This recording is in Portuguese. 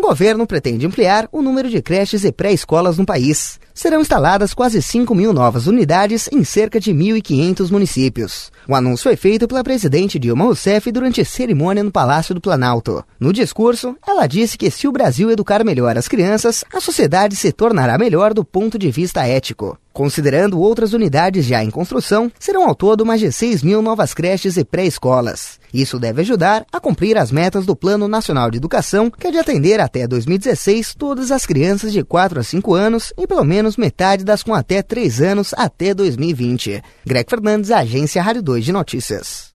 governo pretende ampliar o número de creches e pré-escolas no país. Serão instaladas quase 5.000 novas unidades em cerca de 1.500 municípios. O anúncio foi feito pela presidente Dilma Rousseff durante a cerimônia no Palácio do Planalto. No discurso, ela disse que se o Brasil educar melhor as crianças, a sociedade se tornará melhor do ponto de vista ético. Considerando outras unidades já em construção, serão ao todo mais de 6.000 novas creches e pré-escolas. Isso deve ajudar a cumprir as metas do Plano Nacional de Educação, que é de atender até 2016 todas as crianças de 4 a 5 anos e pelo menos metade das com até 3 anos até 2020. Greg Fernandes, Agência Rádio 2 de Notícias.